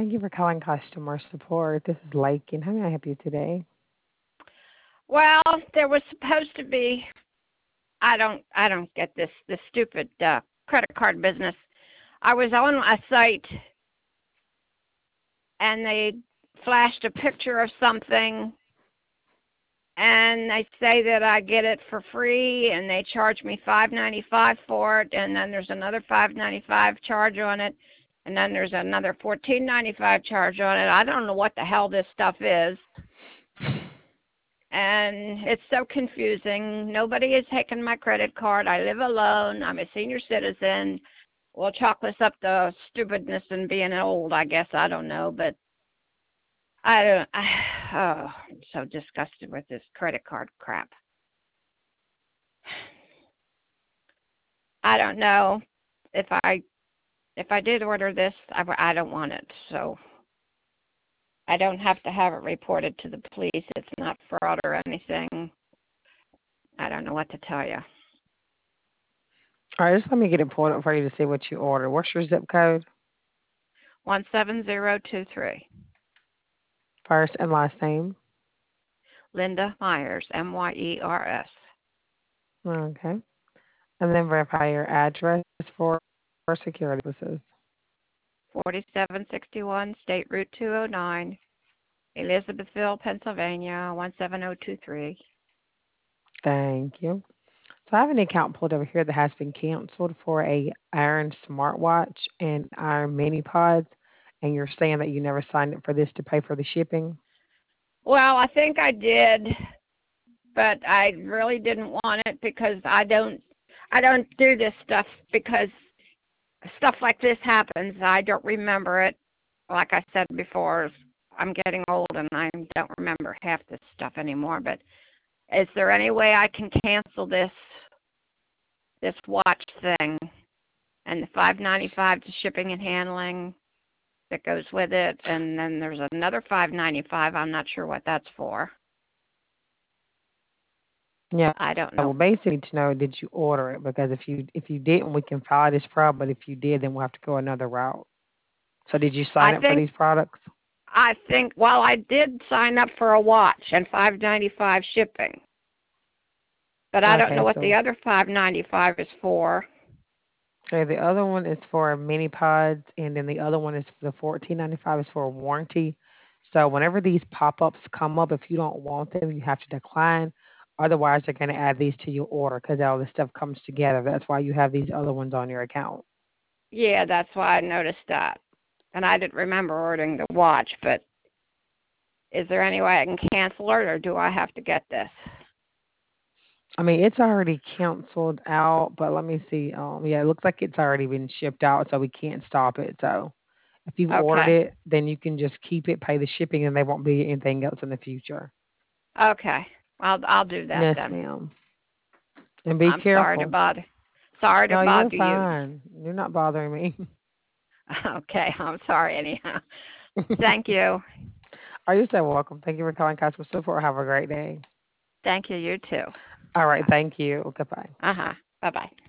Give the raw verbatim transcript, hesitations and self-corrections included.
Thank you for calling customer support. This is Lake, and how may I help you today? Well, there was supposed to be. I don't. I don't get this. This stupid uh, credit card business. I was on a site, and they flashed a picture of something, and they say that I get it for free, and they charge me five ninety five for it, and then there's another five ninety five charge on it, and then there's another fourteen ninety five charge on it. I don't know what the hell this stuff is. And it's so confusing. Nobody has taken my credit card. I live alone. I'm a senior citizen. We'll chalk this up to stupidness and being old, I guess. I don't know, but I don't. I, oh, I'm so disgusted with this credit card crap. I don't know if I if I did order this. I, I don't want it, so I don't have to have it reported to the police. It's not fraud or anything. I don't know what to tell you. All right, just let me get it pulled up for you to see what you ordered. What's your zip code? one seven zero two three. First and last name. Linda Myers, M Y E R S. Okay. And then verify your address for for security purposes. forty-seven sixty-one State Route two oh nine, Elizabethville, Pennsylvania, one seven zero two three. Thank you. So I have an account pulled over here that has been canceled for a Iron smartwatch and Iron mini pods, and you're saying that you never signed up for this to pay for the shipping? Well, I think I did, but I really didn't want it because I don't I don't do this stuff because stuff like this happens. I don't remember it. Like I said before, I'm getting old and I don't remember half this stuff anymore. But is there any way I can cancel this this watch thing and the five ninety-five to shipping and handling that goes with it, and then there's another five ninety-five. I'm not sure what that's for. Yeah. I don't Well, know. basically to know did you order it, because if you if you didn't, we can file this fraud. But if you did, then we'll have to go another route. So did you I sign up for think these products? I think well, I did sign up for a watch and five ninety-five shipping, but I don't know Okay, what the so other five ninety-five is for. okay, the other one is for mini pods, and then the other one is the fourteen ninety five is for a warranty. So whenever these pop ups come up, if you don't want them, you have to decline. Otherwise, they're going to add these to your order because all this stuff comes together. That's why you have these other ones on your account. Yeah, that's why I noticed that, and I didn't remember ordering the watch. But is there any way I can cancel it, or do I have to get this? I mean, it's already canceled out, but let me see. Um, yeah, it looks like it's already been shipped out, so we can't stop it. So if you've ordered Okay. it, then you can just keep it, pay the shipping, and there won't be anything else in the future. Okay. I'll I'll do that Yes, then. ma'am. And be I'm sorry to careful. bother. Sorry to No, you're bother you. fine. You're not bothering me. Okay, I'm sorry anyhow. Thank you. Are you so welcome? Thank you for calling customer support. Have a great day. Thank you. You too. All Bye right. bye. Thank you. Goodbye. Uh huh. Bye bye.